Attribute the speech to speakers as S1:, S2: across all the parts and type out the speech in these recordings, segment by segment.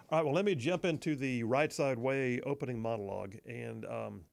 S1: All right, well, let me jump into the Right Side Way opening monologue. And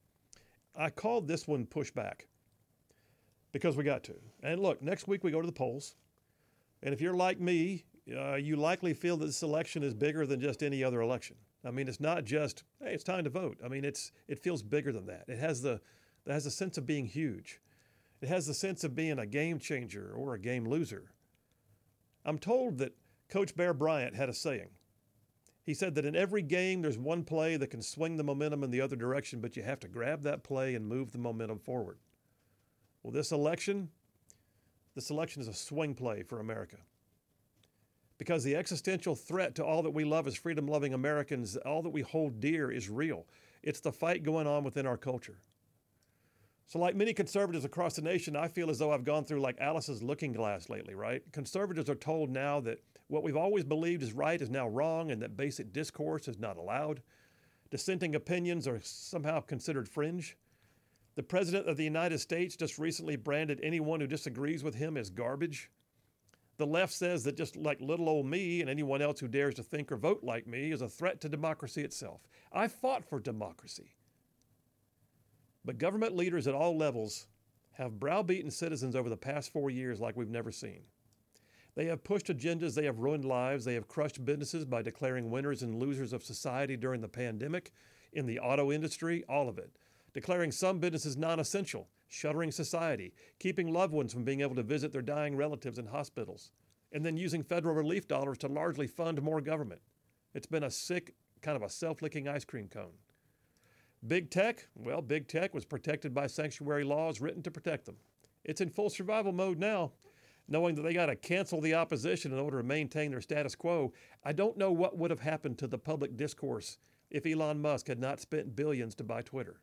S1: I called this one Pushback because we got to. And look, next week we go to the polls. And if you're like me, you likely feel that this election is bigger than just any other election. I mean, it's not just, hey, it's time to vote. I mean, it feels bigger than that. It has a sense of being huge. It has the sense of being a game changer or a game loser. I'm told that Coach Bear Bryant had a saying. He said that in every game, there's one play that can swing the momentum in the other direction, but you have to grab that play and move the momentum forward. Well, this election is a swing play for America. Because the existential threat to all that we love as freedom-loving Americans, all that we hold dear, is real. It's the fight going on within our culture. So like many conservatives across the nation, I feel as though I've gone through like Alice's looking glass lately, right? Conservatives are told now that what we've always believed is right is now wrong and that basic discourse is not allowed. Dissenting opinions are somehow considered fringe. The President of the United States just recently branded anyone who disagrees with him as garbage. The left says that just like little old me and anyone else who dares to think or vote like me is a threat to democracy itself. I fought for democracy. But government leaders at all levels have browbeaten citizens over the past 4 years like we've never seen. They have pushed agendas, they have ruined lives, they have crushed businesses by declaring winners and losers of society during the pandemic, in the auto industry, all of it. Declaring some businesses non-essential, shuttering society, keeping loved ones from being able to visit their dying relatives in hospitals, and then using federal relief dollars to largely fund more government. It's been a sick, kind of a self-licking ice cream cone. Big Tech? Well, Big Tech was protected by sanctuary laws written to protect them. It's in full survival mode now, knowing that they got to cancel the opposition in order to maintain their status quo. I don't know what would have happened to the public discourse if Elon Musk had not spent billions to buy Twitter.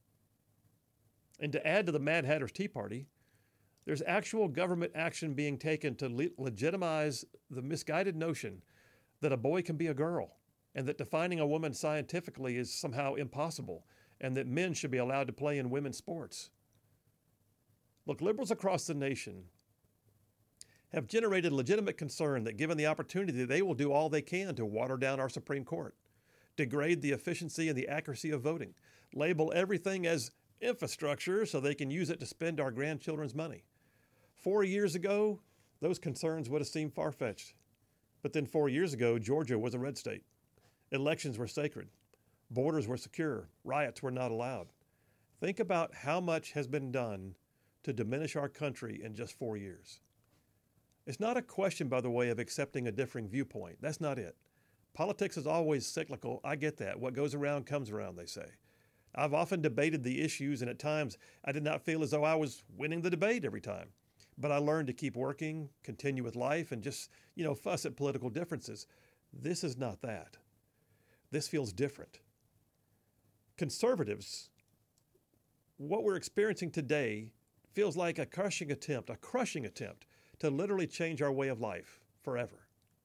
S1: And to add to the Mad Hatter's Tea Party, there's actual government action being taken to legitimize the misguided notion that a boy can be a girl, and that defining a woman scientifically is somehow impossible, and that men should be allowed to play in women's sports. Look, liberals across the nation have generated legitimate concern that given the opportunity, they will do all they can to water down our Supreme Court, degrade the efficiency and the accuracy of voting, label everything as infrastructure so they can use it to spend our grandchildren's money. 4 years ago, those concerns would have seemed far-fetched. But then 4 years ago, Georgia was a red state. Elections were sacred. Borders were secure. Riots were not allowed. Think about how much has been done to diminish our country in just 4 years. It's not a question, by the way, of accepting a differing viewpoint. That's not it. Politics is always cyclical. I get that. What goes around comes around, they say. I've often debated the issues, and at times I did not feel as though I was winning the debate every time. But I learned to keep working, continue with life, and just, fuss at political differences. This is not that. This feels different. Conservatives, what we're experiencing today feels like a crushing attempt to literally change our way of life forever.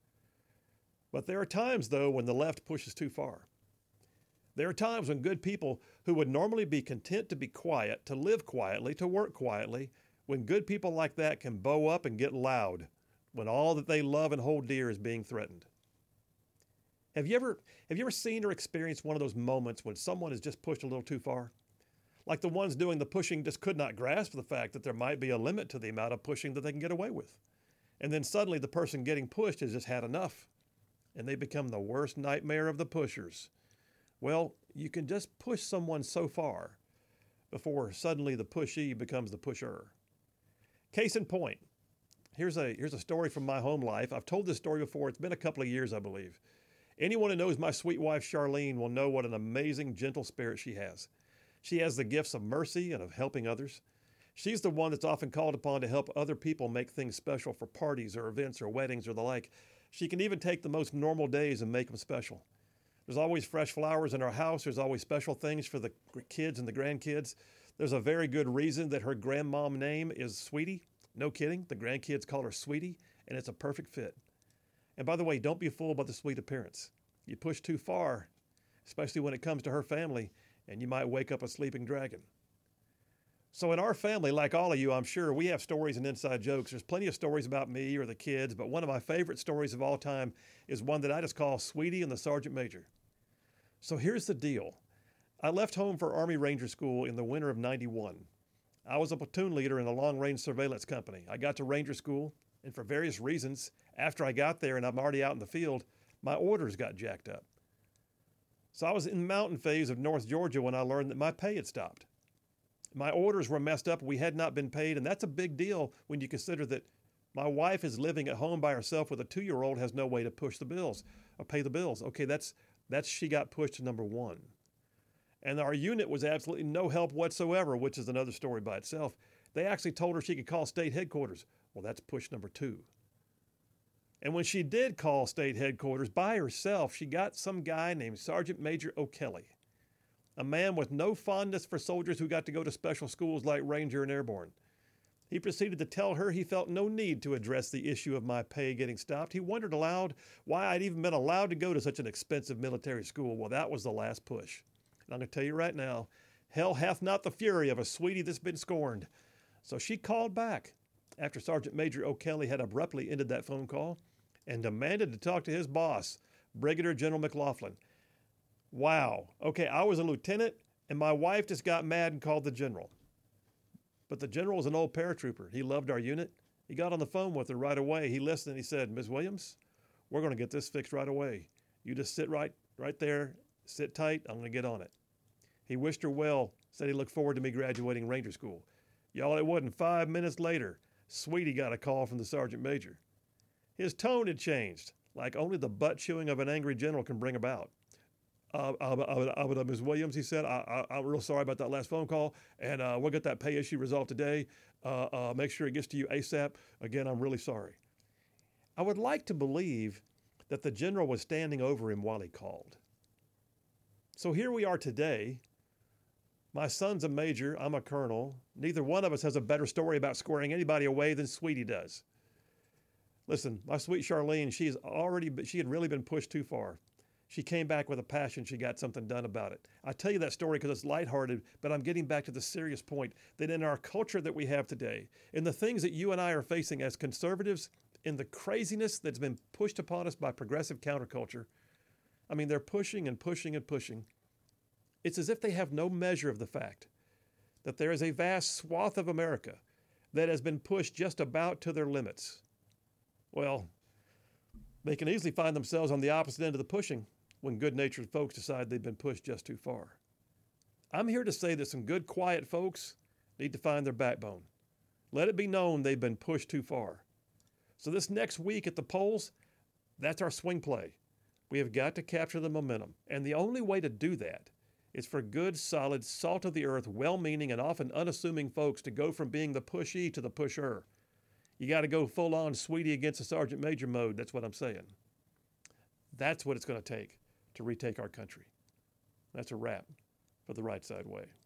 S1: But there are times, though, when the left pushes too far. There are times when good people who would normally be content to be quiet, to live quietly, to work quietly, when good people like that can bow up and get loud, when all that they love and hold dear is being threatened. Have you ever seen or experienced one of those moments when someone is just pushed a little too far? Like the ones doing the pushing just could not grasp the fact that there might be a limit to the amount of pushing that they can get away with. And then suddenly the person getting pushed has just had enough, and they become the worst nightmare of the pushers. Well, you can just push someone so far before suddenly the pushee becomes the pusher. Case in point, here's a story from my home life. I've told this story before. It's been a couple of years, I believe. Anyone who knows my sweet wife, Charlene, will know what an amazing, gentle spirit she has. She has the gifts of mercy and of helping others. She's the one that's often called upon to help other people make things special for parties or events or weddings or the like. She can even take the most normal days and make them special. There's always fresh flowers in our house. There's always special things for the kids and the grandkids. There's a very good reason that her grandmom name is Sweetie. No kidding. The grandkids call her Sweetie, and it's a perfect fit. And by the way, don't be fooled by the sweet appearance. You push too far, especially when it comes to her family, and you might wake up a sleeping dragon. So in our family, like all of you, I'm sure we have stories and inside jokes. There's plenty of stories about me or the kids, but one of my favorite stories of all time is one that I just call Sweetie and the Sergeant Major. So here's the deal. I left home for Army Ranger School in the winter of '91. I was a platoon leader in a long-range surveillance company. I got to Ranger School, and for various reasons, after I got there and I'm already out in the field, my orders got jacked up. So I was in the mountain phase of North Georgia when I learned that my pay had stopped. My orders were messed up. We had not been paid, and that's a big deal when you consider that my wife is living at home by herself with a 2-year-old, has no way to push the bills or pay the bills. Okay, that's she got pushed to number one. And our unit was absolutely no help whatsoever, which is another story by itself. They actually told her she could call state headquarters. Well, that's push number 2. And when she did call state headquarters by herself, she got some guy named Sergeant Major O'Kelly, a man with no fondness for soldiers who got to go to special schools like Ranger and Airborne. He proceeded to tell her he felt no need to address the issue of my pay getting stopped. He wondered aloud why I'd even been allowed to go to such an expensive military school. Well, that was the last push. And I'm going to tell you right now, hell hath not the fury of a sweetie that's been scorned. So she called back after Sergeant Major O'Kelly had abruptly ended that phone call and demanded to talk to his boss, Brigadier General McLaughlin. Wow. Okay, I was a lieutenant, and my wife just got mad and called the general. But the general was an old paratrooper. He loved our unit. He got on the phone with her right away. He listened and he said, Ms. Williams, we're going to get this fixed right away. You just sit right there, sit tight. I'm going to get on it. He wished her well, said he looked forward to me graduating Ranger School. Y'all, it wasn't 5 minutes later, Sweetie got a call from the Sergeant Major. His tone had changed, like only the butt chewing of an angry general can bring about. Ms. Williams, he said, I'm real sorry about that last phone call, and we'll get that pay issue resolved today. Make sure it gets to you ASAP. Again, I'm really sorry. I would like to believe that the general was standing over him while he called. So here we are today. My son's a major. I'm a colonel. Neither one of us has a better story about squaring anybody away than Sweetie does. Listen, my sweet Charlene, she had really been pushed too far. She came back with a passion. She got something done about it. I tell you that story because it's lighthearted, but I'm getting back to the serious point that in our culture that we have today, in the things that you and I are facing as conservatives, in the craziness that's been pushed upon us by progressive counterculture, I mean, they're pushing and pushing and pushing. It's as if they have no measure of the fact that there is a vast swath of America that has been pushed just about to their limits. Well, they can easily find themselves on the opposite end of the pushing when good-natured folks decide they've been pushed just too far. I'm here to say that some good, quiet folks need to find their backbone. Let it be known they've been pushed too far. So this next week at the polls, that's our swing play. We have got to capture the momentum. And the only way to do that is for good, solid, salt-of-the-earth, well-meaning, and often unassuming folks to go from being the pushee to the pusher. You got to go full-on Sweetie against the Sergeant Major mode. That's what I'm saying. That's what it's going to take to retake our country. That's a wrap for the Right Side Way.